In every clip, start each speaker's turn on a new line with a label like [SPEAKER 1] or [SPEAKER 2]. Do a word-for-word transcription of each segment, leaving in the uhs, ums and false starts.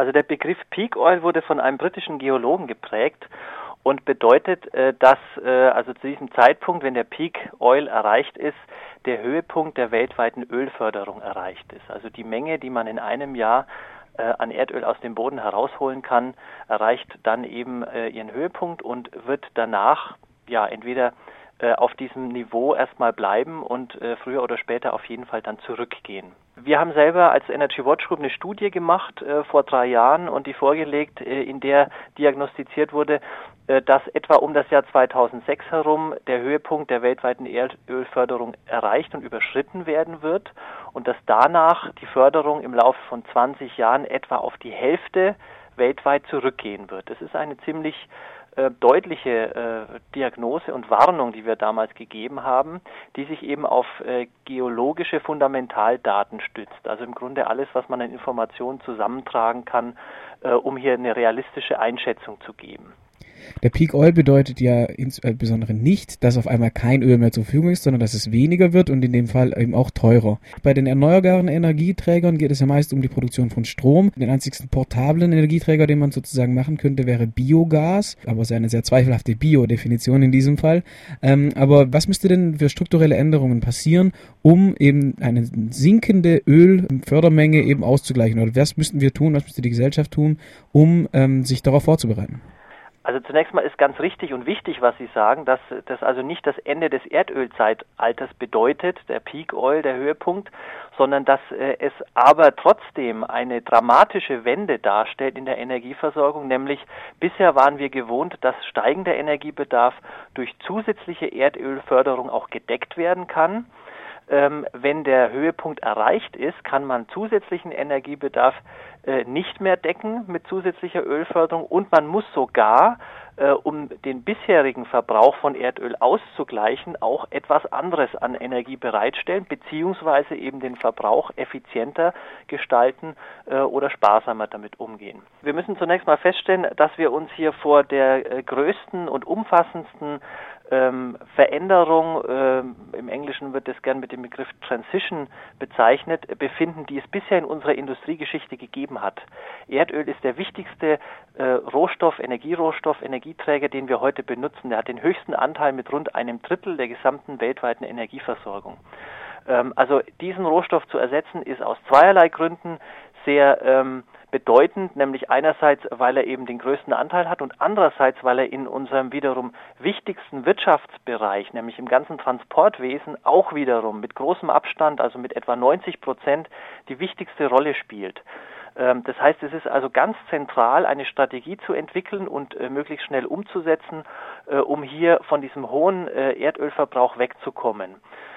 [SPEAKER 1] Also der Begriff Peak Oil wurde von einem britischen Geologen geprägt und bedeutet, dass also zu diesem Zeitpunkt, wenn der Peak Oil erreicht ist, der Höhepunkt der weltweiten Ölförderung erreicht ist. Also die Menge, die man in einem Jahr an Erdöl aus dem Boden herausholen kann, erreicht dann eben ihren Höhepunkt und wird danach ja entweder auf diesem Niveau erstmal bleiben und äh, früher oder später auf jeden Fall dann zurückgehen. Wir haben selber als Energy Watch Group eine Studie gemacht äh, vor drei Jahren und die vorgelegt, äh, in der diagnostiziert wurde, äh, dass etwa um das Jahr zweitausendsechs herum der Höhepunkt der weltweiten Erdölförderung erreicht und überschritten werden wird und dass danach die Förderung im Laufe von zwanzig Jahren etwa auf die Hälfte weltweit zurückgehen wird. Das ist eine ziemlich Äh, deutliche äh, Diagnose und Warnung, die wir damals gegeben haben, die sich eben auf äh, geologische Fundamentaldaten stützt. Also im Grunde alles, was man an Informationen zusammentragen kann, äh, um hier eine realistische Einschätzung zu geben.
[SPEAKER 2] Der Peak Oil bedeutet ja insbesondere nicht, dass auf einmal kein Öl mehr zur Verfügung ist, sondern dass es weniger wird und in dem Fall eben auch teurer. Bei den erneuerbaren Energieträgern geht es ja meist um die Produktion von Strom. Den einzigsten portablen Energieträger, den man sozusagen machen könnte, wäre Biogas, aber es ist eine sehr zweifelhafte Bio-Definition in diesem Fall. Ähm, aber was müsste denn für strukturelle Änderungen passieren, um eben eine sinkende Ölfördermenge eben auszugleichen? Oder was müssten wir tun, was müsste die Gesellschaft tun, um ähm, sich darauf vorzubereiten?
[SPEAKER 1] Also zunächst mal ist ganz richtig und wichtig, was Sie sagen, dass das also nicht das Ende des Erdölzeitalters bedeutet, der Peak Oil, der Höhepunkt, sondern dass äh, es aber trotzdem eine dramatische Wende darstellt in der Energieversorgung, nämlich bisher waren wir gewohnt, dass steigender Energiebedarf durch zusätzliche Erdölförderung auch gedeckt werden kann. Ähm, wenn der Höhepunkt erreicht ist, kann man zusätzlichen Energiebedarf äh, nicht mehr decken mit zusätzlicher Ölförderung und man muss sogar, äh, um den bisherigen Verbrauch von Erdöl auszugleichen, auch etwas anderes an Energie bereitstellen, beziehungsweise eben den Verbrauch effizienter gestalten äh, oder sparsamer damit umgehen. Wir müssen zunächst mal feststellen, dass wir uns hier vor der äh, größten und umfassendsten Ähm, Veränderung, ähm, im Englischen wird das gern mit dem Begriff Transition bezeichnet, befinden, die es bisher in unserer Industriegeschichte gegeben hat. Erdöl ist der wichtigste äh, Rohstoff, Energierohstoff, Energieträger, den wir heute benutzen. Der hat den höchsten Anteil mit rund einem Drittel der gesamten weltweiten Energieversorgung. Ähm, also diesen Rohstoff zu ersetzen, ist aus zweierlei Gründen sehr ähm, bedeutend, nämlich einerseits, weil er eben den größten Anteil hat und andererseits, weil er in unserem wiederum wichtigsten Wirtschaftsbereich, nämlich im ganzen Transportwesen, auch wiederum mit großem Abstand, also mit etwa neunzig Prozent, die wichtigste Rolle spielt. Ähm, das heißt, es ist also ganz zentral, eine Strategie zu entwickeln und äh, möglichst schnell umzusetzen, äh, um hier von diesem hohen äh, Erdölverbrauch wegzukommen.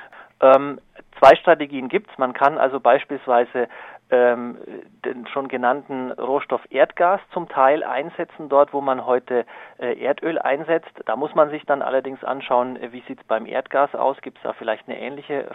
[SPEAKER 1] Ähm, zwei Strategien gibt es. Man kann also beispielsweise ähm, den schon genannten Rohstoff Erdgas zum Teil einsetzen, dort wo man heute äh, Erdöl einsetzt. Da muss man sich dann allerdings anschauen, äh, wie sieht es beim Erdgas aus? Gibt es da vielleicht eine ähnliche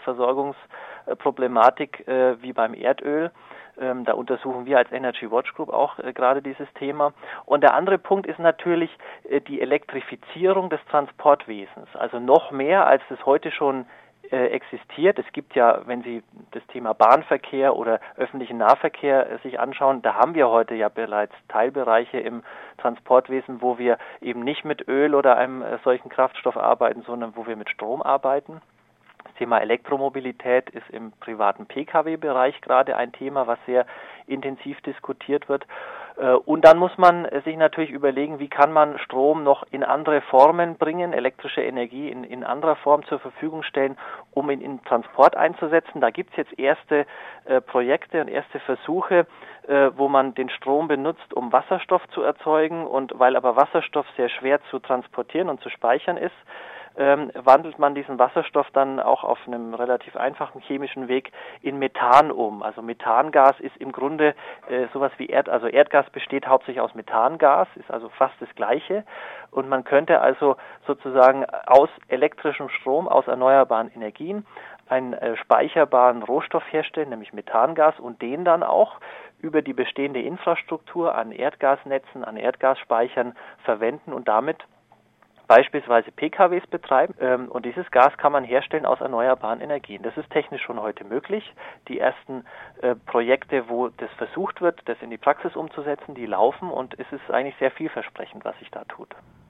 [SPEAKER 1] Versorgungsproblematik äh, wie beim Erdöl? Ähm, da untersuchen wir als Energy Watch Group auch äh, gerade dieses Thema. Und der andere Punkt ist natürlich äh, die Elektrifizierung des Transportwesens. Also noch mehr, als es heute schon existiert. Es gibt ja, wenn Sie das Thema Bahnverkehr oder öffentlichen Nahverkehr sich anschauen, da haben wir heute ja bereits Teilbereiche im Transportwesen, wo wir eben nicht mit Öl oder einem solchen Kraftstoff arbeiten, sondern wo wir mit Strom arbeiten. Das Thema Elektromobilität ist im privaten P K W-Bereich gerade ein Thema, was sehr intensiv diskutiert wird. Und dann muss man sich natürlich überlegen, wie kann man Strom noch in andere Formen bringen, elektrische Energie in, in anderer Form zur Verfügung stellen, um ihn in Transport einzusetzen. Da gibt es jetzt erste äh, Projekte und erste Versuche, äh, wo man den Strom benutzt, um Wasserstoff zu erzeugen. Und weil aber Wasserstoff sehr schwer zu transportieren und zu speichern ist, Ähm, wandelt man diesen Wasserstoff dann auch auf einem relativ einfachen chemischen Weg in Methan um. Also Methangas ist im Grunde äh, sowas wie Erd, also Erdgas besteht hauptsächlich aus Methangas, ist also fast das Gleiche. Und man könnte also sozusagen aus elektrischem Strom, aus erneuerbaren Energien einen äh, speicherbaren Rohstoff herstellen, nämlich Methangas, und den dann auch über die bestehende Infrastruktur an Erdgasnetzen, an Erdgasspeichern verwenden und damit beispielsweise P K Ws betreiben. Ähm, und dieses Gas kann man herstellen aus erneuerbaren Energien. Das ist technisch schon heute möglich. Die ersten äh, Projekte, wo das versucht wird, das in die Praxis umzusetzen, die laufen und es ist eigentlich sehr vielversprechend, was sich da tut.